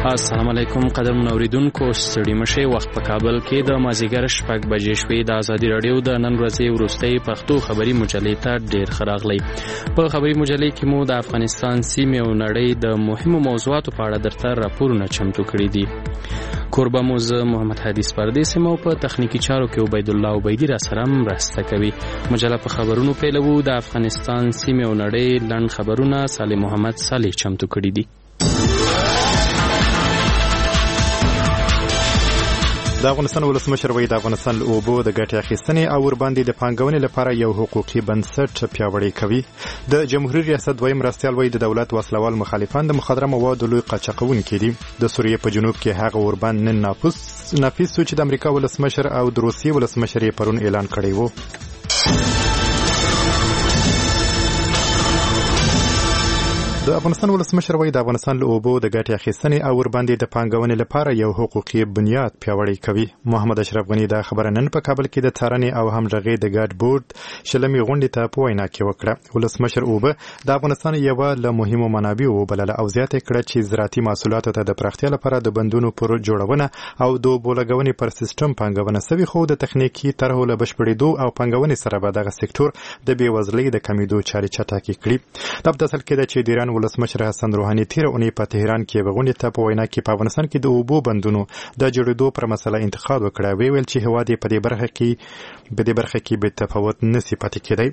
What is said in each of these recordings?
السلام علیکم قدرمن اوریدونکو، ستړي مشئ. وخت په کابل کې د مازیګر 6 بجې شوې. د ازادي رادیو د نن ورځې وروستۍ پښتو خبري مجلې ته ډیر ښه راغلی. په خبري مجلې کې مو د افغانستان سیمې او نړۍ د مهمو موضوعاتو په اړه درته راپورونه چمتو کړي دي. کوربه مو زه محمد حدیث پردیسي، مو په تخنیکی چارو کې عبید الله عبیدی را سره مرسته کوي. مجله په خبرونو پیلوو. د افغانستان سیمې او نړۍ لنډ خبرونه صالح محمد صالح چمتو کړي دي. د افغانستان ولسمشر وایي د افغانستان له اوبو د ګټې اخیستنې او ورباندې د پانګونې لپاره یو حقوقي بنسټ پیاوړی کوي. د جمهوریت ریاست دویم مرستیال وایي د دولت وسلوال مخالفان د مخدره موادو لوی قاچاقونکي دي. د سوریې په جنوب کې هغه ورباند نن نافذ شو چې د امریکا ولسمشر او د روسیې ولسمشر یې پرون اعلان کړی و. د افغانستان ولسمشر وایي د افغانستان له اوبو د ګټې اخیستنې او ورباندې د پانګونې لپاره یو حقوقي بنیاد پیاوړی کوي. محمد اشرف غنی دا خبره نن په کابل کې د څارنې او همغږۍ د ګډ بورډ شلمې غونډې ته په وینا کې وکړه. ولسمشر اوبه د افغانستان یوه له مهمو منابعو وبلله او زیاته کړه چې زراعتي محصولاتو ته د پراختیا لپاره د بندونو پر جوړونه او د اوبو لګونې پر سیستم پانګونه سوي، خو د تخنیکي طرحو له بشپړېدو او پانګونې سره به دغه سکتور د بېوزلۍ د کمیدو چارې چټکې کړي. دا په اصل کې ده چې د ایران ولسمشر حسن روحاني تیر اونۍ په تهران کې غونډې ته په وینا کې په افغانستان کې د اوبو بندونو د جوړېدو پر مسله انتقاد وکړ. ویل چې هواد په دې برخه کې به تفاوت نسی پاتې کېدی.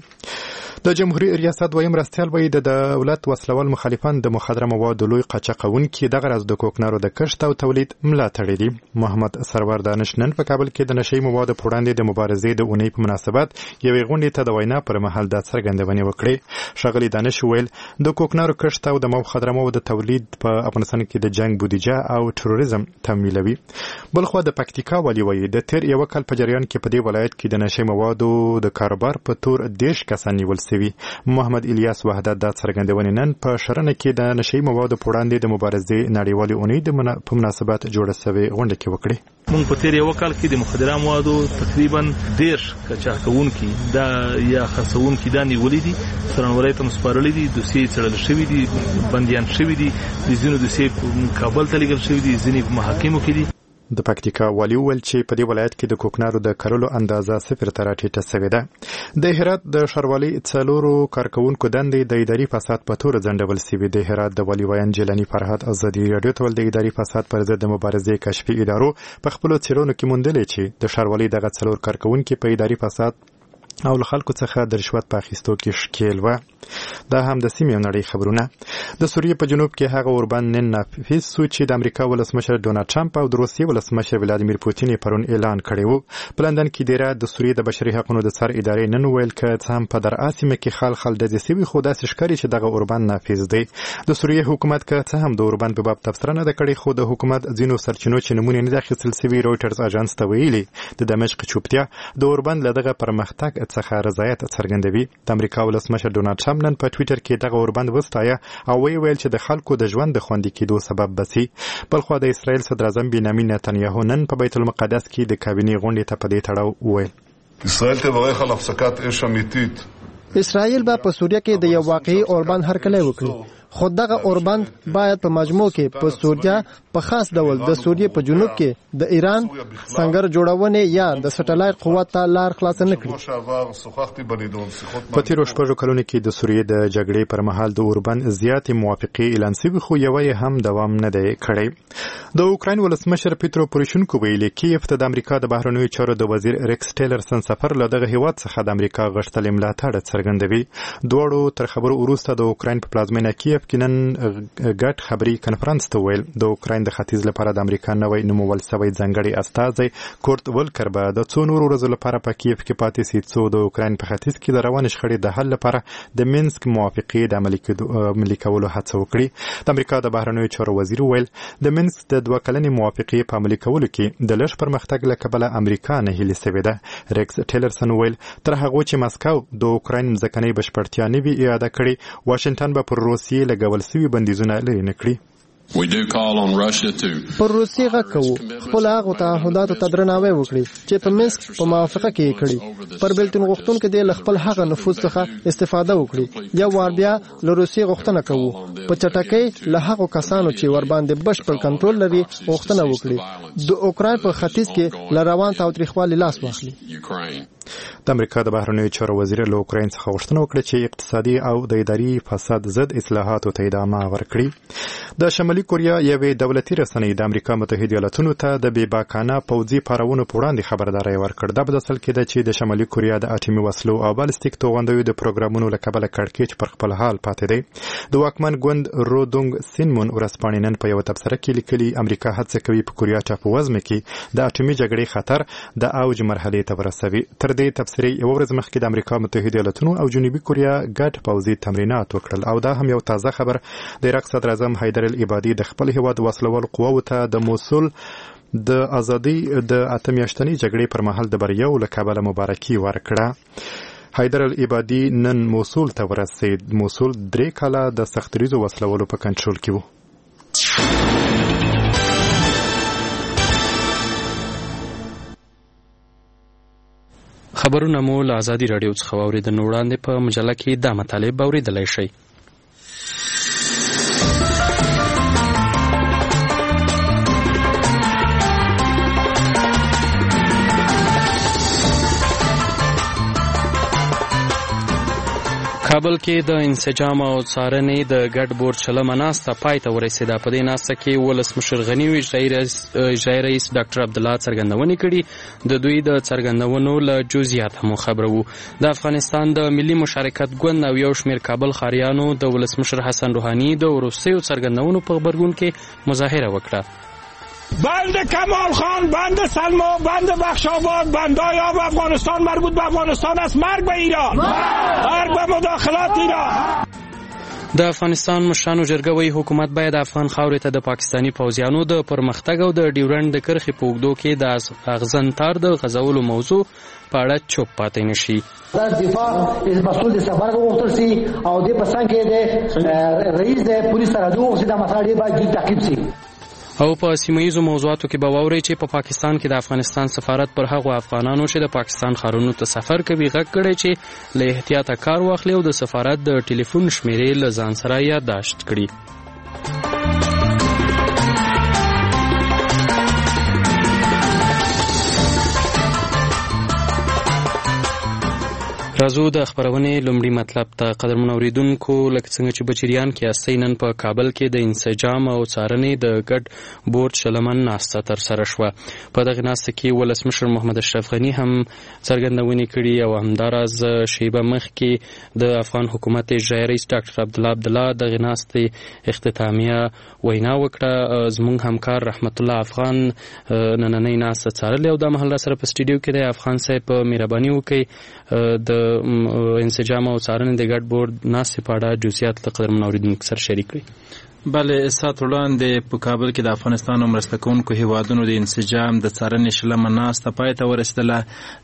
د جمهوریت ریاست دویم مرستیال وایي د دولت وسلوال مخالفان د مخدره موادو لوی قاچاقونکي دغه راز د کوکنارو د کښت او تولید ملاتړي دي. محمد سرور دانش نن په کابل کې د نشئی موادو پر وړاندې د مبارزې د اونۍ په مناسبت یوې غونډې ته د وینا پر مهال د څرګندونې وکړې. ښاغلي دانش ویل د کوکنارو کښت او د مخدره موادو تولید په افغانستان کې د جنگ بودیجه او تروریزم تمویلوي. بلخو د پکتیکا والی وایي د تیر یو کال په جریان کې په دې ولایت کې د نشئی موادو د کاروبار په تور 10 کسان نیول شوي. محمد الیاس وحدت دا څرګندونې نن په شرنه کې د نشئی موادو په وړاندې د مبارزې نړیوالې اونۍ په مناسبت جوړه شوې غونډه کې وکړې. مونږ په تیر یو کال کې د مخدره موادو تقریبا 10 قاچاقونکي دا یا خرڅونکي دا نیولې دي، څارنوالۍ ته مسپارلې دي، دوسیې څېړل شوي دي، بندیان شوي دي، د ځینو دوسیې کابل ته لیږل شوي دي، ځینې په محاکمو کې دي. د پکتیکا والی ویل چې په دې ولایت کې د کوکنارو د کرلو اندازه 0 ته راټیټه شوې ده. د هرات د ښاروالۍ 4 کارکونکو دندې د اداري فساد په تور ځنډول شوې. د هرات د والی ویان جیلانی فرهاد ازادي رادیو ته د اداري فساد پر ضد د مبارزې کشفي ادارو په خپلو څېړنو کې موندلې چې د ښاروالۍ دغه 4 کارکونکي په اداري فساد او له خلکو څخه د رشوت په اخیستو کې ښکیل و. دا هم د سیمې نړۍ خبرونه. د سوریې په جنوب کې هغه اوربند نن نافذ شو چې د امریکا ولسمشر ډونالد ټرمپ او د روسیې ولسمشر ولادیمیر پوتین پرون اعلان کړی و. په لندن کې د سوریې د بشري حقوقو د سر ادارې نن ویل چې هم په درعا سیمه کې خلخل د سیمې خو داسې ښکاري چې دغه اوربند نافذ دی. د سوریې حکومت که څه هم د اوربند په باب تبصره نه ده کړې، خو د حکومت ځینو سرچینو چې نمونه نه ده اخیستل شوي رویټرز اژانس ته ویلي د دمشق چوپتیا د اوربند له دغه پرمختګ څخه رضایت څرګندوي. د امریکا ولسمشر ډونالد ټرمپ نن په ټویټر کې دغه اوربند وستایه او ویل چې د خلکو د ژوند د خوندي کېدو سبب بسي. بلخو د اسرائیل صدر اعظم بنیامین نتنیاهو نن په بیت المقدس کې د کابینې غونډې ته په دې تړاو وویل اسرائیل تبرخ על הפסקת אש אמיתית. اسرائیل به په سوریه کې د یو واقعي اوربند هرکلی وکړي، خو دغه اوربند باید په مجموع کې په سوریه په خاص ډول د سوریې په جنوب کې د ایران سنگر جوړونې یا د سټلایټ قوت ته لار خلاص نه کړي. په تیرو 6 کلونو کې د سوریې د جګړې پر مهال د اوربند زیاتې موافقې اعلان شوي، خو یوه یې هم دوام نه دی کړی. د اوکراین ولسمشر پیترو پوروشینکو ویلي کیف ته د امریکا د بهرنیو چارو د وزیر ریکس ټیلرسن سفر له دغه هیواد څخه د امریکا غښتلې ملاتړ څرګندوي. دواړو تر خبرو وروسته د اوکراین په پلازمینه کیف کې نن ګډ خبري کنفرانس ته ویل د اوکراین د ختیځ لپاره د امریکا نوی نومول شوی ځانګړی استازی کورت ولکر به د څو نورو ورځو لپاره په کیف کې پاتې شي څو د اوکراین په ختیځ کې د روانې شخړې د حل لپاره د مینسک موافقې د عملي کولو هڅه وکړي. د امریکا د بهرنیو چارو وزیر ویل د مینسک د 2 کلنې موافقې په عملي کولو کې د لږ پرمختګ له کبله امریکا نه هیلې شوې ده. ریکس ټیلرسن ویل تر هغه چې مسکو د اوکراین ځمکنۍ بشپړتیا نه وي اعاده کړې، واشنگټن به پر روسیې لګول شوي بندیزونه لرې نه کړي. پر روسیې غږ کوو خپل هغو تعهداتو ته درناوی وکړي چې په منسک په موافقه کې یې کړي. پر بېلتون غوښتونکو دې له خپل هغه نفوذ څخه استفاده وکړي. یو وار بیا له روسیې غوښتنه کوو په چټکۍ له هغو کسانو چې ورباندې بشپړ کنټرول لري غوښتنه وکړي د اوکراین په ختیځ کې له روان تاوتریخوالي لاس واخلي. د امریکا د بهرنیو چارو وزیر له اوکراین څخه غوښتنه وکړه چې اقتصادي او د اداري فساد ضد اصلاحاتو ته ادامه ورکړي. د شمالي کوریا یوې دولتي رسنۍ د امریکا متحده ایالاتونو ته د بېباکانه پوځي پارونو په وړاندې خبرداری ورکړ. دا په اصل کې ده چې د شمالي کوریا د اټومي وسلو او بالستیک توغندیو د پروګرامونو له کبله کړکېچ پر خپل حال پاتې دی. د واکمن ګوند رودونګ سینمون ورځپاڼې نن په یوه تبصره کې لیکلي امریکا هڅه کوي په کوریا ټاپووزمه کې د اټومي جګړې خطر د اوج مرحلې ته ورسوي. تر دې تبصرې یوه ورځ مخکې د امریکا متحده ایالاتونو او جنوبي کوریا ګډ پوځي تمرینات وکړل او دا هم یو تازه خبر. د عراق صدر اعظم حیدر العبادي د خپل هیواد وسلوال قواو ته د موصل د ازادي د اتمیاشتنی جګړې پر مهال د بریاو له کبله مبارکي ورکړه. حیدر العبادي نن موصل ته ورسید. موصل 3 کاله د سختریزو وسلوالو په کنټرول کې و. خبرونه مو له ازادي راډیو څخه واوریدل. وړاندې په مجله کې دا مطالب اوریدلای شئ. کابل کې د انسجام او څارنې د ګډ بورډ شلمه ناسته پای ته ورسېده. په دې ناسته کې ولسمشر غني او اجرایي رئیس ډاکټر عبدالله څرګندونې کړي. د دوی د څرګندونو له جزئیات هم خبره وو. د افغانستان د ملي مشارکت ګوند او یو شمېر کابل ښاریانو د ولسمشر حسن روحاني د وروستیو څرګندونو په غبرګون کې مظاهره وکړه. بند کمال خان، بند سلما، بند بخشاباد، بندهای آب افغانستان مربوط به افغانستان است. مرگ به ایران، مرگ به مداخلات ایران. د افغانستان مشرانو جرګه وایي حکومت باید افغان خاورې ته د پاکستاني پوځیانو د پرمختګ او د ډیورنډ د کرښې په اوږدو کې د اغزن تار د غځولو موضوع په اړه چوپ پاتې نشي. دا دفاع مسؤل د سفر غوښتل سي او د پسنګ کې د رئیس د پولیس سره د اوسې د مساړي باندې تعقیب سي. او په سیمه‌یزو موضوعاتو کې به واورئ چې په پاکستان کې د افغانستان سفارت پر هغو افغانانو چې د پاکستان ښارونو ته سفر کوي غږ کړی چې له احتیاطه کار واخلي او د سفارت د ټلیفون شمیرې له ځان سره یادداشت کړي. راځو د خبرونې لومړی مطلب ته. قدرمن اوریدونکو، لکه څنګه چې بچریان کې استئ نن په کابل کې د انسجام او څارنې د ګډ بورډ شلمن ناسته ترسره شوه. په دغه ناسته کې ولسمشر محمد اشرف غني هم څرګندونې کړي او همداراز شیبه مخکې د افغان حکومت اجرایي رئیس ډاکټر عبدالله دغه ناستې اختتامیه وینا وکړه. زموږ همکار رحمت الله افغان نننۍ ناسته څارلې او دا مهال سره په سټوډیو کې د افغان صاحب په مهرباني وکړي د انسجام او څارنې د ګډ بورډ ناستې په اړه جزئیات له قدرمن اوریدونکو سره شریک کړي. بله، سات وړاندې په کابل کې د افغانستان او مرسته کوونکو هیوادونو د انسجام د څارنې شلمه ناسته پای ته ورسېدله.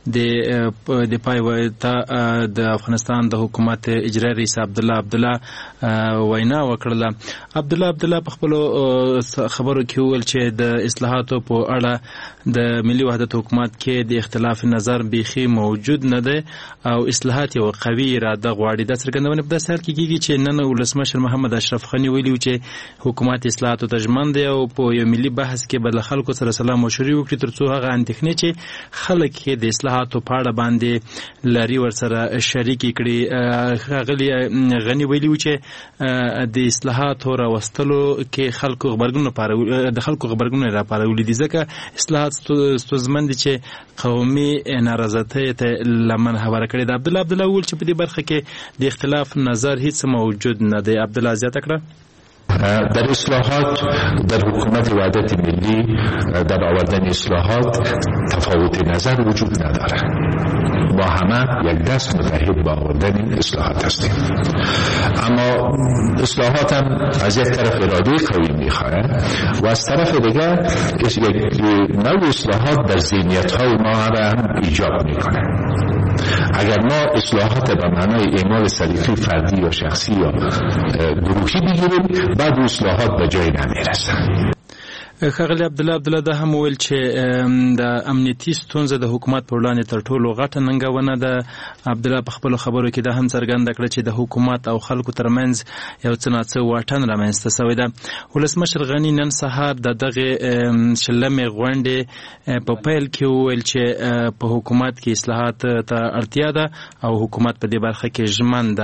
د پای ته د افغانستان د حکومت اجرایي رئیس عبدالله وینا وکړله. عبدالله په خپلو خبرو کې وویل چې د اصلاحاتو په اړه د ملي وحدت حکومت کې د اختلاف نظر بیخي موجود نه دی او اصلاحات یو قوي اراده غواړي. دا څرګندونه په داسې حال کې کېږي چې نن ولسمشر محمد اشرف غني ویلي چې حکومت اصلاحاتو ته ژمن دی او په یو ملي بحث کې به له خلکو سره سلا مشورې وکړي ترڅو هغه اندېښنې چې خلک یې د اصلاحاتو په اړه باندې لري ورسره شریکې کړي. ښاغلي غني ویلي و چې د اصلاحاتو راوستلو کې د خلکو غبرګونونه راپارولي دي ځکه اصلاحات ستونزمن دي چې قومي نارضایتۍ ته لمن هواره کړې ده. عبدالله وویل چې په دې برخه کې د اختلاف نظر هیڅ موجود نه دی. عبدالله زیاته کړه در اصلاحات در حکومت وحدت ملی در آوردن اصلاحات تفاوت نظر وجود نداره. با همه یک دست متحد با آوردن این اصلاحات هستیم. اما اصلاحات هم از یک طرف اراده قوی میخواه و از طرف دیگر یک نوع اصلاحات در ذهنیت های ما را هم ایجاب میکنه. اگر ما اصلاحات به معنای اعمال سلیقه فردی یا شخصی یا گروهی بگیریم بعد اصلاحات به جای نمیرسن. ښاغلی عبدالله دا هم وویل چې د امنیتي ستونزه د حکومت پر وړاندې تر ټولو غټه ننګونه ده. عبدالله په خپلو خبرو کې دا هم څرګنده کړه چې د حکومت او خلکو ترمنځ یو څه ناڅه واټن رامنځته شوی ده. ولسمشر غني نن سهار د دغې شلمې غونډې په پیل کې وویل چې په حکومت کې اصلاحات ته اړتیا ده او حکومت په دې برخه کې ژمن ده.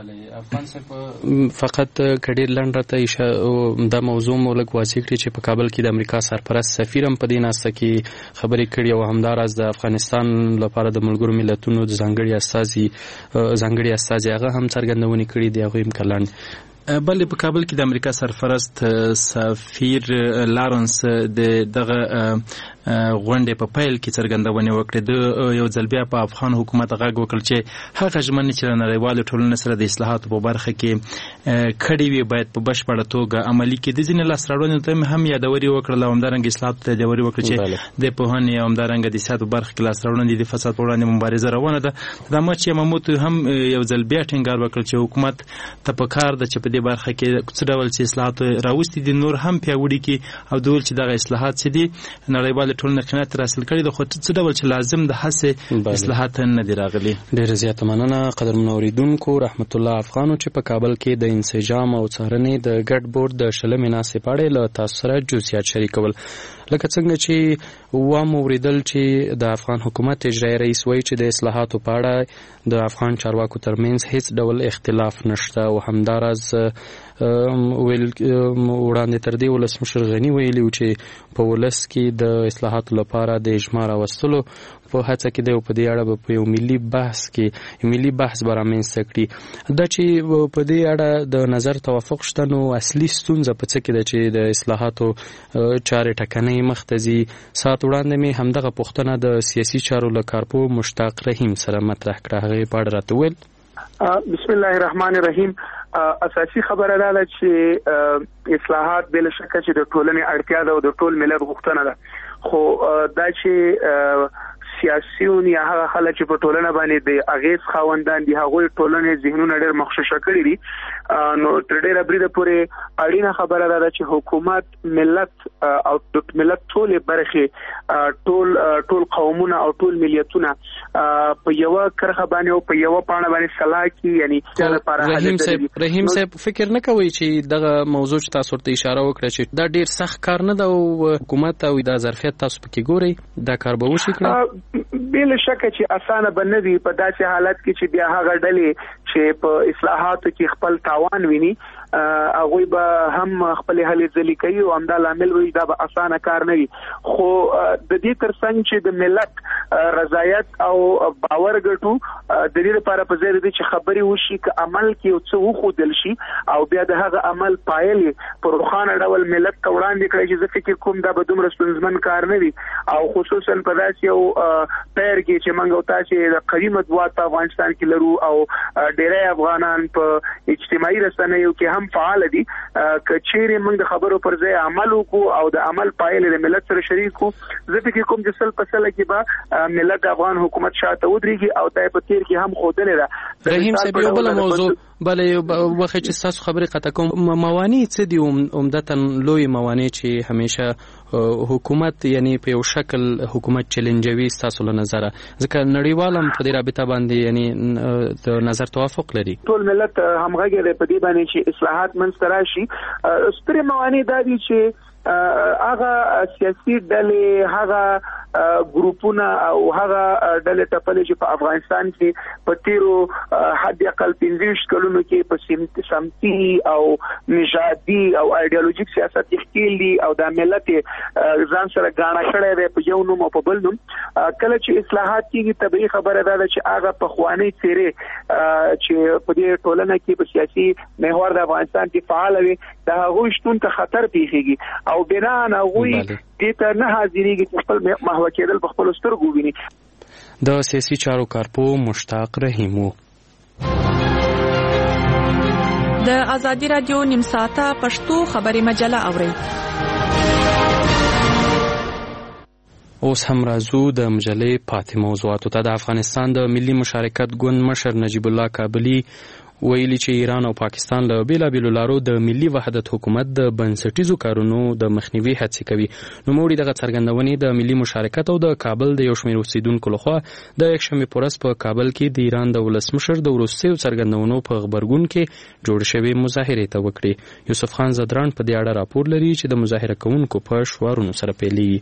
فقط کډیر لنډ راته دا موضوع مو لږ واضح کړي چې په کابل کې د امریکا سرپرست سفیر هم په دې ناسته کې خبرې کړي او همداراز د افغانستان لپاره د ملګرو ملتونو د ځانګړي استازي هغه هم څرګندونې کړي دي. هغوی هم کلند بلې په کابل کې د امریکا سرپرست سفیر لارنس دغه غونډې په پیل کې څرګندونې وکړې. د یو ځل بیا په افغان حکومت غږ وکړ چې هغه ژمنې چې له نړیوالو ټولنې سره د اصلاحاتو په برخه کې کړې وي باید په بشپړه توګه عملي کړي. د ځینې لاسته راوړنو ته هم یادوري وکړله او همدارنګه اصلاحاتو ته یادوري وکړه چې د پوهنې او همدارنګه د سیاست په برخه کې لاسته راوړنې د فساد پر وړاندې مبارزه روانه ده. د ماچ یماموتو هم یو ځل بیا ټینګار وکړ چې حکومت ته پکار ده چې په دې برخه کې څه ډول چې اصلاحات راوستي دي نور هم پیاوړي کړي او د ول چې دغه اصلاحات چې دي نړیوال ټولنې قناعت حاصل کړي د خو څه ډول چې لازم د هڅې اصلاحات نه دي راغلي. ډېر زیات مننه قدرمن اوریدونکو. رحمت الله افغانو چې په کابل کې د انسجام او څارنې د ګډ بورډ د شلمې ناستې په اړه له تاسو سره جزئیات شریکول. لکه څنګه چې اوریدل چې د افغان حکومت اجرایي رئیس وایي چې د اصلاحاتو په اړه د افغان چارواکو ترمنځ هیڅ ډول اختلاف نشته او همداراز وړاندې تر دې ولسمشر غني ویلي و چې په ولس کې د اصلاحاتو لپاره د اجماع راوستلو په هڅه کې دی او په دې اړه به په یو ملي بحث به رامنځته کړي. دا چې په دې اړه د نظر توافق شته نو اصلي ستونزه په څه کې ده چې د اصلاحاتو چارې ټکنۍ مخته ځي. ساعت وړاندې مې همدغه پوښتنه د سیاسي چارو له کارپو مشتاق رحیم سره مطرح کړه. هغې په اړه راته وویل بسم الله الرحمن الرحیم. اساسي خبره ده چې اصلاحات بل شک چې د ټولنې اړتیا ده او د ټول ملت غوښتنه ده، خو دا چې سیاسيون یا هغه خلک چې په ټولنه باندې د اغیز خاوندان دي هغه ټولنې ذهنونه ډېر مخشوشه کړي دي. نو تر ډېره بریده پورې اړینه خبره ده چې حکومت ملت او ملت ټول برخه ټول قومونه او ټول ملتونه په یو کرخه باندې او په یو پاڼه باندې صلاح کی یعنی رحیم صاحب فکر نه کوي چې دغه موضوع تاسو ته اشاره وکړه چې دا ډېر سخت کار نه ده او حکومت او د ظرفیت تاسو پکې ګوري دا کار به وشي کړه؟ بل شک چې اسانه بنوي په داسې حالت کې چې بیا هغه ډلې چې په اصلاحاتو کې خپل تاوان ویني هغه به هم خپل هلې ځلې کوي او همدا لامل وي دا به اسانه کار نه وي. خو د دې ترڅنګ چې د ملت رضایت او باور ګټو د دې لپاره په ځای دي چې خبري وشي ک عمل کې او څه وخدل شي او بیا د هغه عمل پایلې پر روخانه ډول ملت ته وړاندې کړي چې ځکه کوم دا به دومره ستونزمن کار نه وي او خصوصا په داسې یو پیر کې چې موږ تاسو د قوي مطبوعات په افغانستان کې لرو او ډېری افغانان په اجتماعي رسنیو کې هم فعال دي. کچېرې موږ د خبرو پر ځای عمل وکړو او د عمل پایلې د ملت سره شریک کو ځکه کې کوم د سل په سل کې به ملت افغان حکومت شاته ودرېږي او دای په تیر کې هم خودلې ده. رحیم صاحب یو بل موضوع بلې وخت چې تاسو خبرې قطع کوم موانع څه دي عمدتاً لوی موانع چې همیشه حکومت یعنی په یو شکل حکومت چیلنجوي تاسو له نظر ځکه نړیوالم په دې رابطه باندې یعنی د نظر توافق لري ټول ملت همغږي دی په دې باندې چې اصلاحات منځته راشي. ستر موانع دا دي چې هغه سیاسي ډلې هغه ګروپونه او هغه ډلې ټپلې چې په افغانستان کې په تیرو حد اقل 15 کلونو کې په سمتي او نژادي او ایډیالوژیک سیاست کې دي او د ملت ځان سره غاڼه کړې ده په یو نوم او په بل نوم. کله چې اصلاحات کیږي طبيعي خبره ده چې هغه په خواني چیرې چې په دې ټولنه کې په سیاسي محور د افغانستان کې فعال وي دا هغه شتون ته خطر پیښیږي او بنا نه وي دې ته نه حاضرېږي چې خپل محو کېدل په خپل سترګو ویني. د سیاسي چارو کارپو مشتاق رحیم د ازادي رادیو نیم ساعته پښتو خبري مجله اوري. اوس هم راځو د مجلې پاتې موضوعاتو ته. د افغانستان د ملي مشارکت ګوند مشر نجیب الله کابلی ویلي چې ایران او پاکستان له بیلابیلو لارو د ملي وحدت حکومت د بنسټیزو کارونو د مخنیوي هڅې کوي. نوموړي دغه څرګندونې د ملي مشارکت او د کابل د یو شمېر اوسیدونکو لخوا د یکشنبې په ورځ په کابل کې د ایران د ولسمشر د وروستیو څرګندونو په غبرګون کې جوړ شوې مظاهرې ته وکړي. یوسف خان زدران په دې اړه راپور لري چې د مظاهره کوونکو په شعارونو سره پیلېږي.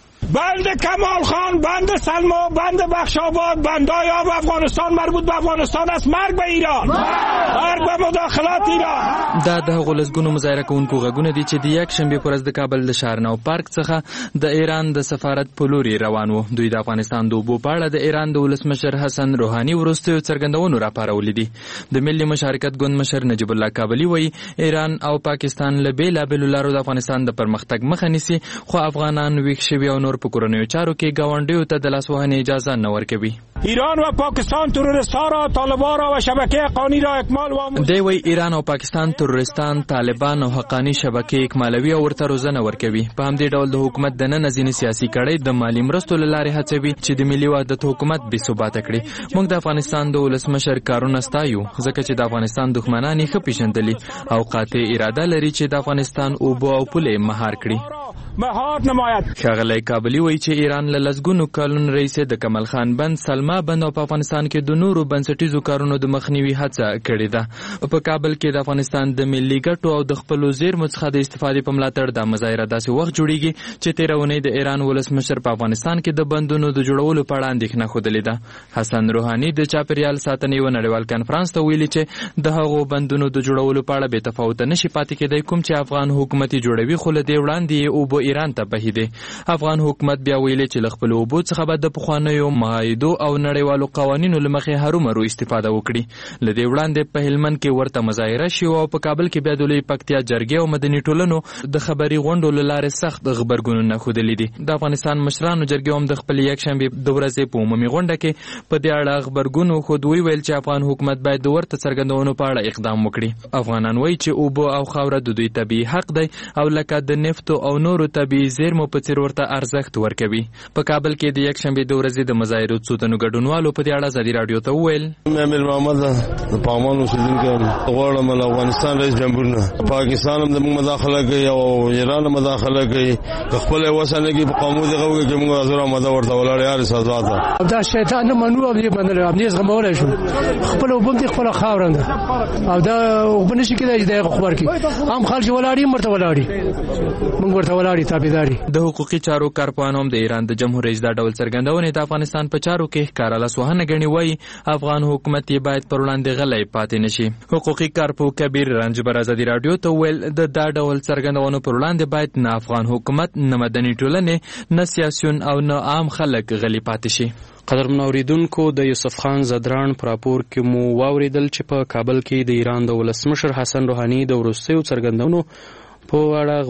بند کمال خان، بند سلما، بند بخشاباد، بندای آب افغانستان مربوط به افغانستان است. مرگ به ایران، مرگ به مداخلات ایران. دا د هغو لسګونو مظاهره کوونکو غږونه دي چې د یکشنبې په ورځ د کابل د شارنو پارک څخه د ایران د سفارت په لوري روان وو. دوی د افغانستان د اوبو په اړه د ایران د ولسمشر حسن روحاني وروستیو څرګندونو راپارولې دي. د ملي مشارکت ګوند مشر نجیب الله کابلی وایي ایران او پاکستان له بیلابیلو لارو د افغانستان د پرمختګ مخه نیسي، خو افغانان ویښ شوي او په کورنیو چارو کې ګاونډیو ته د لاسوهنې اجازه نه ورکوي. ایران و پاکستان تروریست‌ها را، طالبان را و شبکه حقانی را اکمال و دی وی ایران او پاکستان تروریستان، طالبان او حقانی شبکه اکمالوي او ورته روزنه ورکوي. په همدې ډول د حکومت د نن ځینې سیاسي کړۍ د مالی مرستو له لارې هڅوي چې د ملي وحدت حکومت بې ثباته کړي. موږ د افغانستان د ولسمشر کارونه ستایو ځکه چې د افغانستان دښمنان یې ښه پیژندلي او قاطع اراده لري چې د افغانستان اوبه او پولې مهار کړي. مهار نماید. ښاغلی کابلی وایي چې ایران له لسګونو کلونو راهیسې د کمال خان بند، سلما بند او په افغانستان کې د نورو بنسټیزو کارونو د مخنیوي هڅه کړې ده. په کابل کې د افغانستان د ملي ګټو او د خپلو زیرمو څخه د استفادې په ملاتړ د مظاهره داسې وخت جوړیږي چې تېره اونۍ د ایران ولسمشر په افغانستان کې د بندونو د جوړولو په اړه اندېښنه ښودلې ده. حسن روحاني د چاپیریال ساتنې یوه نړیوال کنفرانس ته ویلي چې د هغو بندونو د جوړولو په اړه بې تفاوته نشي پاتې کېدی، کوم چې افغان حکومت یې جوړوي، خو له دې وړاندې یې اوبه ایران ته بهیدې. افغان حکومت بیا ویلي چې له خپلو اوبو څخه به د پخوانیو معاهدو او نړیوالو قوانینو له مخې هرومرو استفاده وکړي. له دې وړاندې په هلمند کې ورته مظاهره شوه او په کابل کې بیا د لوی پکتیا جرګې او مدني ټولنو د خبري غونډو له لارې سخت غبرګونونه ښودلي دي. د افغانستان مشرانو جرګې هم د خپلې یکشنبې د ورځې په عمومي غونډه کې په دې اړه غبرګون وښود. ویل چې افغان حکومت باید د ورته څرګندونو په اړه اقدام وکړي. افغانان وایي چې اوبه او خاوره د دوی طبیعي حق دی او لکه د نفتو او نورو طبیعي زیرمو په څیر ورته ارزښت ورکوي. په کابل کې د یکشنبې د ورځې د مظاهرو څو تنو ګډونوالو په دې اړه ازادي راډیو ته وویل: امیر محمد د پامان اوسیدونکی غواړم له افغانستان رئیس جمهور نه پاکستان هم زموږ مداخله کوي او ایران هم مداخله کوي، خپل وسنه کې په قامو دغه وګړي کې موږ حضور آمده ورته ولاړ یار سزا ده. دا شیطان نه منو او دې باندې هم دې زغمول شو خپل وبم دې خپل خاورند او دا وبنه شي کېدای د خبر کې هم خلک ولاړی مرته ولاړی موږ ورته ولاړی تابعداري. د حقوقي چارو کارپوهان هم د ایران د جمهور رئیس دا ډول څرګندونې د افغانستان په چارو کې ښکاره لاسوهنه ګڼي. وایي افغان حکومت یې باید پر وړاندې غلی پاتې نشي. حقوقي کارپوه کبیر رنجبر ازادي راډیو ته ویل د دا ډول څرګندونو پر وړاندې باید نه افغان حکومت، نه مدني ټولنې، نه سیاسیون او نه عام خلک غلی پاتې شي. قدرمن اوریدونکو، د یوسف خان زدران پر راپور کې مو واوریدل چې په کابل کې د ایران د ولسمشر حسن روحاني د وروستیو څرګندونو په اړه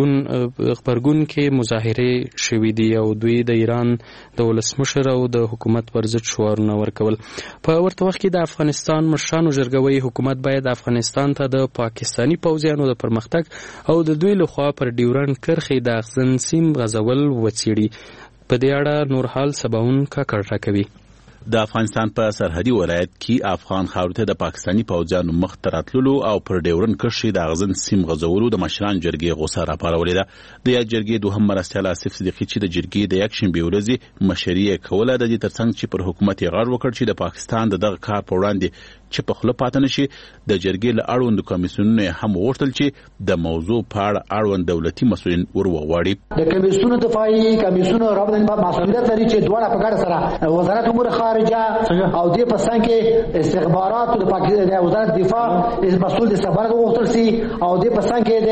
غبرګون کې مظاهرې شوې دي او دوی د ایران د ولسمشر او د حکومت پر ضد شعارونه ورکول. په ورته وخت کې د افغانستان مشرانو جرګوي حکومت باید افغانستان ته د پاکستانی پوځیانو د پرمختګ او د دوی لخوا پر ډیورنډ کرښې د اغزن سیم غځول وڅیړي. په دې اړه نور حال سباون کاکړ راکوي. د افغانستان په سرحدي ولایت کې افغان خاورې ته د پاکستانی پوځیانو مخ ته راتللو او پر ډیورنډ کرښې د اغزن سیم غځولو د مشران جرګې غوسه راپارولې ده. د یاد جرګې دوهم مرستیال آصف صدیقي چې د جرګې د یکشنبې ورځې مشري یې کوله، د دې ترڅنګ چې پر حکومت یې غږ وکړ چې د پاکستان د دغه کار په وړاندې چې په خوله پاتې نشي. د جرګې له اړوند کمیسیونونو هم وغوښتل چې د موضوع په اړه اړوند دولتي مسؤلین وروغواړي. د کمیسیونونو دفاعي کمیسیونو رابطه په مسؤلیت لري چې دواړه په ګډه سره وزارت امور خارجه او دې په څنګ کې استخبارات د پاکستان د وزارت دفاع مسؤل د استخبارات وغوښتل سي او دې په څنګ کې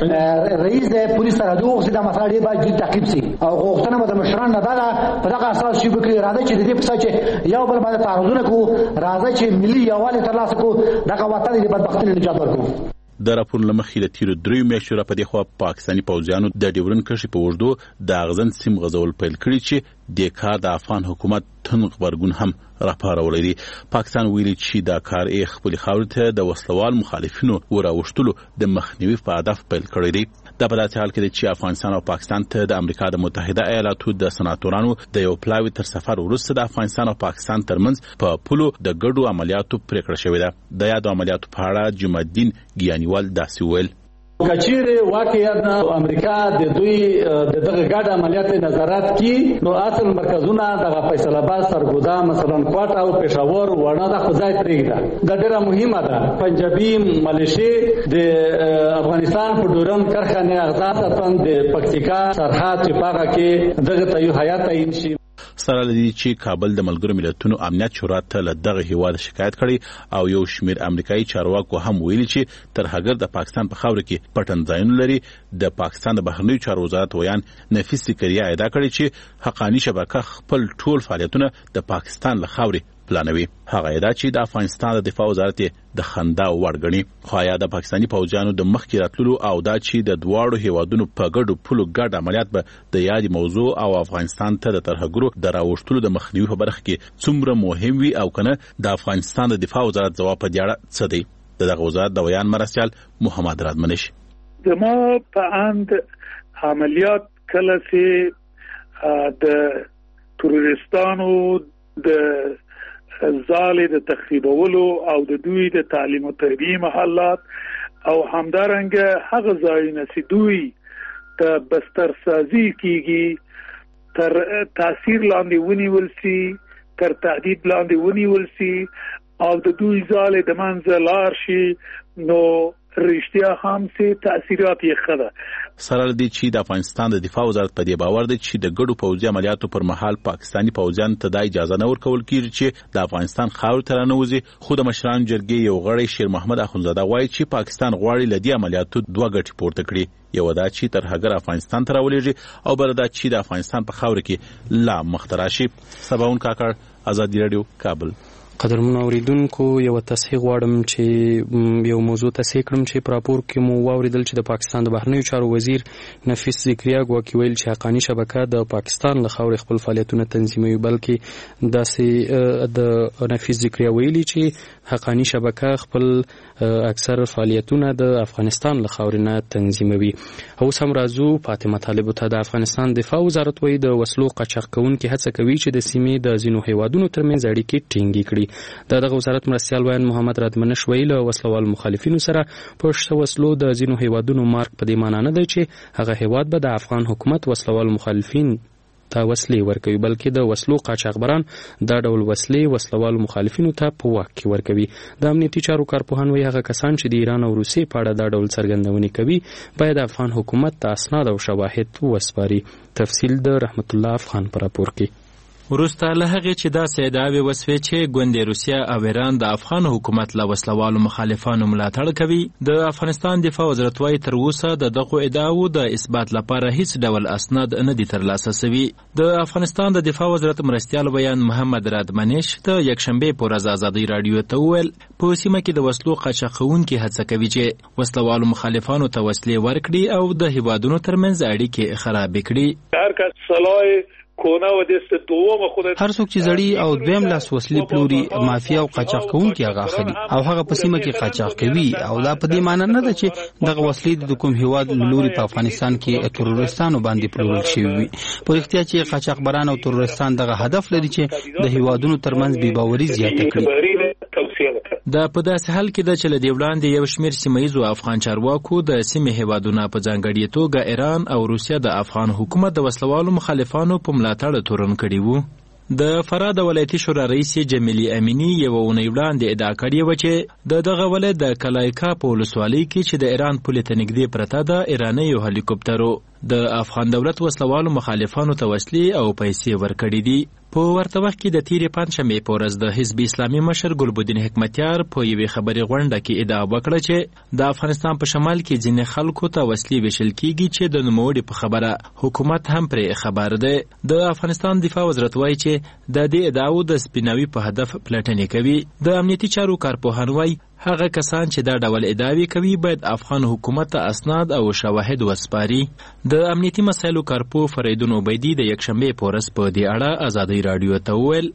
د رئیس د پولیس سره د وغوښتل د مسالې باید تعقیب سي او غوښتنه د مشران نه ده په دغه اساس چې وکړي راځي چې دې په څنګ چې یو بل باندې تعرضونه کو راځي چې ملي یووالی ترلاسه کو دغه وطن د بدبختۍ نجات ورکړو. د راپور لمخې د تیرو 3 میاشتو را په دې خوا پاکستانی پوځیانو د ډیورنډ کرښې په اوږدو د اغزن سیم غځول پیل کړي چې د کار د افغان حکومت تن غبرګون هم راپارولی دی. پاکستان ویلي چې دا کار یې خپل خاورې ته د وسلوال مخالفینو وراوښتلو د مخنیوي په هدف پیل کړی دی. دا په داسې حال کې دی چې افغانستان او پاکستان ته د امریکا د متحده ایالاتو د سناتورانو د یو پلاوي تر سفر وروسته د افغانستان او پاکستان ترمنځ په پولو د ګډو عملیاتو پریکړه شوې ده. د یادو عملیاتو په اړه جمع الدین ګیانیوال داسې ویل: کچیر واقعا امریکا د دوی دغه ګډ عملیات نظارت کی نو اصل مرکزونه د فیصل آباد سرګودا مثلا کوټه او پېښور ورنه د خدای پرېږده دا ډیره مهمه ده. پنجابي ملیشي د افغانستان په ډورن کارخانه اغزا ته د پکتیکا سرحد چې پاګه کې دغه ته یو حیات تعین شي. سره لدی چې کابل د ملګرو ملتونو امنیت شورا ته له دغه هیواد شکایت کړي او یو شمیر امریکایي چارواکو هم ویلي چې تر هغه د پاکستان په خاور کې پټن ځایونه لري. د پاکستان د بهرنیو چارو وزارت ویان نفیس ذکریا ادعا کړې چې حقانی شبکه خپل ټول فعالیتونه د پاکستان له خاورې پلانوي. هغه ادعا چې د افغانستان د دفاع وزارت د خندا وړګنی خو یا د پاکستاني فوجانو د مخکې راتللو او دا چې د دواړو هیوادونو په ګډو پولو ګډ عملیات به د یادې موضوع او افغانستان ته د ترهګرو د راوښتلو د مخنیوي په برخه کې څومره مهم وي او کنه د افغانستان د دفاع وزارت ځواب په دې اړه څه دی. دغه وزارت د ویان مرستیال محمد رادمنش: زما په اند عملیات کله چې د تروریستانو د ځالې د تخریبولو او د دوی د تعلیم او تربیه محلات او همدارنګه هغه ځایونه چې دوی ته بستر سازي کیږي تر تاثیر لاندې ونیول شي، تر تهدید لاندې ونیول شي او د دوی ځالې د منځ لار شي نو رښتیا هم سي تاثیرات یې خده. سره لدی چې د افغانستان د دفاع وزارت په دې باور دی چې د ګډو پوځي عملیاتو پر مهال پاکستاني پوځیان ته د اجازه نه ورکول کیږي چې د افغانستان خاور ته رانوځي. خو د مشران جرګې یو غړی شیر محمد اخونزاده وایي چې پاکستان غواړي لدی عملیاتو دوه ګټې پورته کړي. یو دا چې تر هغه افغانستان ته راولېږي او بل دا چې د افغانستان په خاور کې لا مختراشي. سباون کاکړ، آزادي رادیو، کابل. قدرمن اوریدونکو یو تصحیح غواړم چې یو موضوع تصحیح کړم چې په راپور کې مو واوریدل چې د پاکستان د بهرنیو چارو وزیر نفیس ذکریا ګواکې ویل چې حقانی شبکه د پاکستان له خاورې خپل فعالیتونه تنظیموي، بلکې داسې د نفیس ذکریا ویلي چې حقانی شبکه خپل اکثر فعالیتونه د افغانستان له خاورې نه تنظیموي. اوس هم راځو فاطمه طالب ته. د افغانستان دفاع وزارت وایي د وسلو قاچاق کوونکي هڅه کوي چې د سیمې د ځینو هیوادونو ترمنځ اړیکې ټینګې کړي. دغه وزارت مرستیال ویان محمد رادمنش ویل وسلوال مخالفینو سره په شته وسلو د ځینو هیوادونو مارک په دې معنی نه دی چې هغه هیواد به د افغان حکومت وسلوال مخالفین ته وسلې ورکوي، بلکې د وسلو قاچاقبران دا ډول وسلې وسلوال مخالفینو ته په واک کې ورکوي. د امنیتي چارو کارپوهان وایي هغه کسان چې د ایران او روسیې په اړه دا ډول څرګندونې کوي باید د افغان حکومت ته اسناد او شواهد وسپاري. تفصیل د رحمت الله افغان پر راپور کې. وروسته له هغې چې داسې ادعاوې وسوې چې ګوندې روسیه او ایران د افغان حکومت له وسلوالو مخالفانو ملاتړ کوي، د افغانستان دفاع وزارت وایي تر اوسه د دغو ادعاوو د اثبات لپاره هیڅ ډول اسناد نه دي ترلاسه سوي. د افغانستان د دفاع وزارت مرستیال ویان محمد رادمنش د یکشنبې په ورځ ازادي راډیو ته وویل په سیمه کې د وسلو قاچاقونکي هڅه کوي چې وسلوالو مخالفانو ته وسلې ورکړي او د هیوادونو ترمنځ اړیکې خرابې کړي. هر کس سلای هر څوک چې زړی او دویم لاس وسلې پلوري مافیا او قاچاق کوونکي هغه اخلي او هغه په سیمه کې قاچاق کوي او دا په دې معنی نه ده چې دغه وسلې د کوم هیواد لوري په افغانستان کې ترورستانو باندې پلورل شوی وي. په اړتیا چې قاچاقبران او ترورستان دغه هدف لري چې د هیوادونو ترمنځ بې باوري زیاته کړي. دا په داسې حال کې ده چې له دې وړاندې یو شمېر سیمهییزو افغان چارواکو د سیمې هیوادونه په ځانګړې توګه ایران او روسیه د افغان حکومت د وسلوالو مخالفانو په ملاتړ تورن کړي وو. د فراه د ولایتي شورا رئیس جمیلي امینی یو اونۍ وړاندې ادعا کړې وه چې دغه ولایت د کلایکا په ولسوالۍ کې چې د ایران پولې ته نږدې پرته ده ایرانیو هلیکوپټرو د افغان دولت وسلوالو مخالفانو ته وسلې او پیسې ورکړي دي. په ورته وخت کې د تیرې پنجشنبې په ورځ د حزب اسلامي مشر ګلبدین حکمتیار په یوې خبري غونډه کې ادعا وکړه چې د افغانستان په شمال کې ځینې خلکو ته وسلې ویشل کیږي چې د نوموړي په خبره حکومت هم پرې خبر دی. د افغانستان دفاع وزارت وایي چې د دې ادعاو د سپیناوي په هدف پلټنې کوي. د امنیتي چارو کارپوهان وایي هغه کسان چې دا ډول ادعاوې کوي باید افغان حکومت ته اسناد او شواهد وسپاري. د امنیتي مسایلو کارپو فریدون عبیدی د یکشنبه په ورځ په دې اړه ازادي رادیو ته وویل: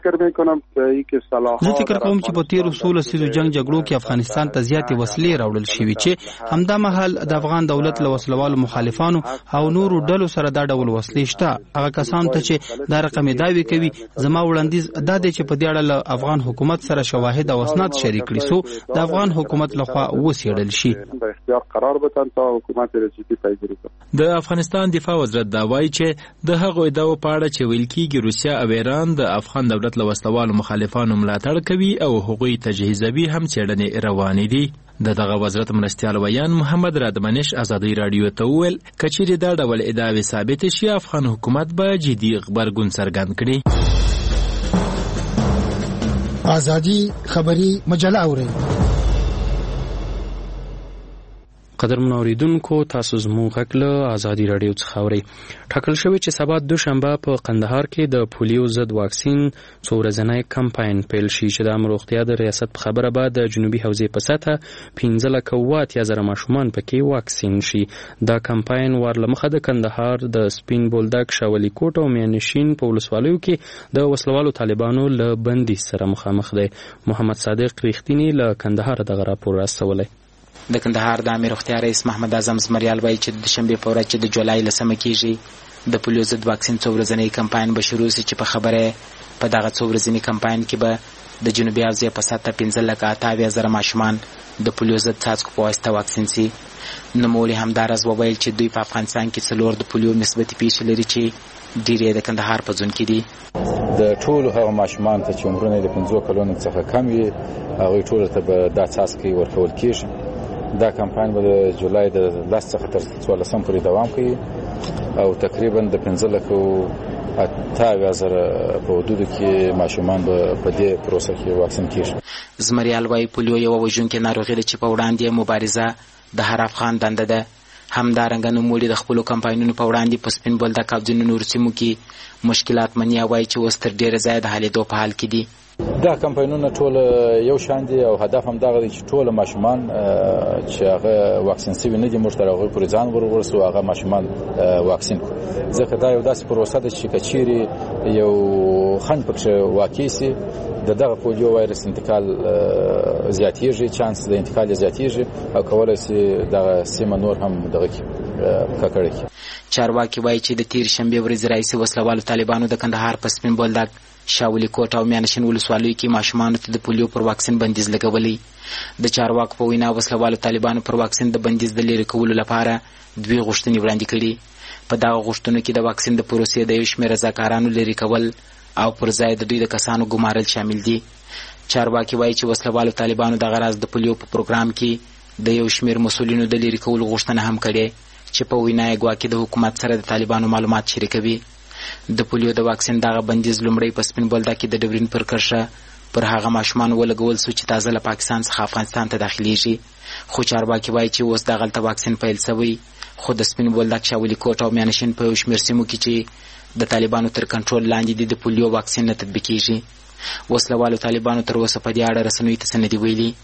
زه فکر کوم چې په تیر 16 لسیزو جګړو کې افغانستان ته زیاتې وسلې راوړل شوې چې همدا مهال د افغان دولت له وسلوالو مخالفانو او نورو ډلو سره دا ډول وسلې شته. هغه کسان ته چې دا رقم دعوی کوي زما وړاندیز دا دی چې په دې اړه له افغان حکومت سره شواهد او اسناد شریک کړي سو د افغان حکومت لخوا وسیړل شي. د افغانستان دفاع وزارت دا وایي چې د هغو ادعاو په اړه چې ویل کېږي روسیا او ایران د افغان دولت له وسلوالو مخالفانو ملاتړ کوي او هغوی تجهیزوي هم څېړنې روانې دي. دغه وزارت مرستیال ویان محمد رادمنش ازادي رادیو ته وویل کچېرې دا ډول ادعاوې ثابتې شي افغان حکومت به جدي غبرګون څرګند کړي. ازادي خبري مجله اوري. قدرمن اوریدونکو تاسو زموږ غږ له ازادي رادیو څخه اورئ. ټاکل شوی چې سبا دوشنبه په قندهار کې د پولیو ضد واکسین څو ورځنی کمپاین پیل شي چې د امر روغتیا د ریاست په خبره به د جنوبي حوزې په سطحه 15,000 ماشومان پکې واکسین شي. دا کمپاین ورلمخه د کندهار د سپین بولدک شاولی کوټ او میانشین په ولسوالیو کې د وسلوالو طالبانو له بندي سره مخامخ دی. محمد صادق ریښتینی له کندهار دغه راپور راستولی. د کندهار د امیر روغتیا رئیس محمد اعظم زمریال وایي چې د شنبه په ورځ چې د جولای 10 کېږي د پولیو ضد واکسین څو ورځنی کمپاین به شروع شي چې په خبره په دغه څو ورځنی کمپاین کې به د جنوبي حوزې په سطحه 15,000 ماشومان د پولیو ضد څاڅکو په واسطه واکسین شي. نوموړي همداراز وویل چې دوی په افغانستان کې 4 د پولیو مثبتې پیښې لري چې ډېرې د کندهار په ځون کې دي. د ټولو هغه ماشومان ته چې عمرونه د 15 کلونو څخه کم وي هغوی ټولو ته به دا څاڅکي ورکول کېږي. دا کمپاین به د جولای د 10 څخه تر 14 پورې دوام کوي او تقریبا د 15,000 په حدودو کې ماشومان به په دې پروسه کې واکسین کیږي. زمریال وايي پولیو یو وژونکې ناروغي ده چې په وړاندې مبارزه د هر افغان دنده ده. همدارنګه نوموړي د خپلو کمپاینونو په وړاندې په سپین بولدک او ځینو نورو سیمو کې مشکلات منیا وايي چې اوس تر ډېره ځایه د حلېدو په حال کې دي. دا کمپاینونه ټول یو شان دي او هدف هم دغه دی چې ټول ماشومان چې هغه واکسین شوي نه دي موږ تر هغه پورې ځان ورورسو هغه ماشومان واکسین کړو. ځکه دا یو داسې پروسه ده چې کچيري یو خنډ پکې واقع شي دغه پولیو وایرس انتقال زیاتېږي، چانس د انتقال زیاتېږي او کولای شي دغه سیمه نور هم دغه ککړي. چارواکي وایي چې د تیر شنبه ورځ رئیس وسلوالو طالبانو د کندهار په سپین بولدک شاولی کوټ او میانشین ولسوالیو کې ماشومان ته د پولیو پر واکسین بندیز لګولې. د چارواکو په وینا وسلوالو طالبانو پر واکسین د بندیز د لرې کولو لپاره دوی غوښتنې وړاندې کړي. په دغه غوښتنو کې د واکسین د پروسې د یو شمېر رضاکارانو لرې کول او پر ځای د دوی د کسانو ګمارل شامل دي. چارواکي وایي چې وسلوالو طالبانو د غرض د پولیو په پروګرام کې د یو شمېر مسؤلینو د لرې کولو غوښتنه هم کړې چې په وینا یې ګواکې د حکومت سره د طالبانو معلومات شریکوي. د پولیو د واکسین دغه بندیز لومړی په سپین بولدک کې د ډبرین پر کرښه پر هغه ماشومان ولګول شو چې تازه له پاکستان څخه افغانستان ته داخليږي. خو چارواکي وایي چې اوس دغلته واکسین پیل شوی، خو د سپین بولدک شاولی کوټ او میانشین په یو شمېر سیمو کې چې د طالبانو تر کنټرول لاندې دي د پولیو واکسین نه تطبیقیږي. وسلوالو طالبانو تر اوسه په دې اړه رسنیو ته څه نه دي ویلي.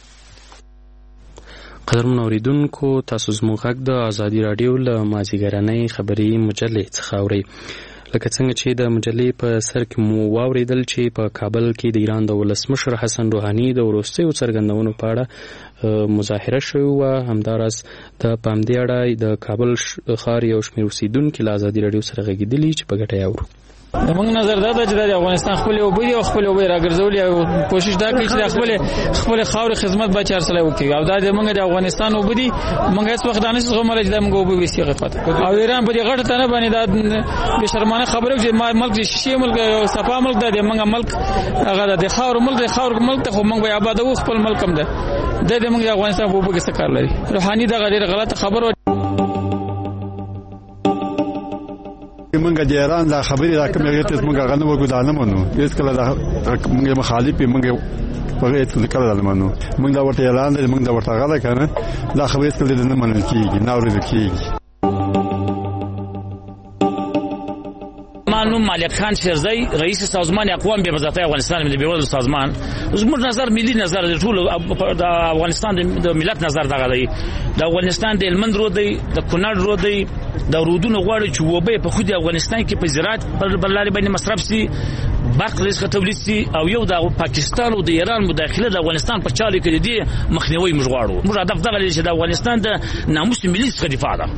قدرمن اوریدونکو تاسو زموږ غږ د ازادي رادیو له مازیګرنۍ خبري مجلې څخه اورئ. لکه څنګه چې د مجلې په سر کې مو واوریدل چې په کابل کې د ایران د ولسمشر حسن روحاني د وروستیو څرګندونو په اړه مظاهره شوې وه. همداراز د په همدې اړه د کابل ښار یو شمېر اوسېدونکي له ازادي راډیو سره غږېدلي چې په ګټه یې اورو. زموږ نظر دا ده چې د افغانستان خپل اوبه دي او خپل اوبه راګرځولي او کوشش دا کوي چې د خپل خاورې خدمت به چار سره وکړي او دا زموږ د افغانستان اوبه دي. موږ هیڅ وخت دانش زغمل چې موږ اوبه وسیږي غفت او ایران په دې غټه تنه باندې دا به شرمانه خبره چې ملک شي ملک او صفا ملک د موږ ملک هغه د خاور ملک ته خو موږ به آبادو خپل ملک هم ده د موږ د افغانستان په اوبه کې څه کار لري. روحاني دا غیر غلطه خبره منګه د ایران دا خبرې راکمه ته موږ غنه وګدانه مونږ هیڅ کله دا موږ مخالف موږ په هیڅ کله نه مونږ موږ دا ورته اعلان دی موږ دا ورته غاله کنه دا خبرې کله نه منل کیږي نه اورېدل کیږي. زما نوم مالک خان شیرزی رئیس سازمان اقوام بې وزارتي افغانستان ملي بیولو سازمان. زموږ نظر ملي نظر د ټول د افغانستان د ملت نظر دغه دی. د افغانستان د هلمند رود دی، د کونړ رود دی، د رودونو غواړي چې وبې په خود افغانستان کې په زراعت پر لارې باندې مصرف سي، برق رزق تولید سي، او یو د پاکستان او د ایران مداخله د افغانستان په چارو کې دي مخنیوي موږ غواړو. موږ هدف دغه دی چې د افغانستان د ناموس ملي څخه دفاع ده.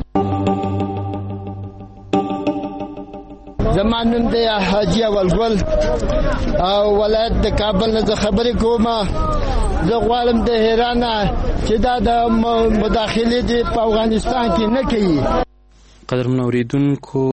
زمانم د حاجی اولګل او ولایت د کابل نه خبرې کوم. زه غواړم د ایران چې دا د مداخله دی په افغانستان کې نه کوي. قدرمن اوریدونکو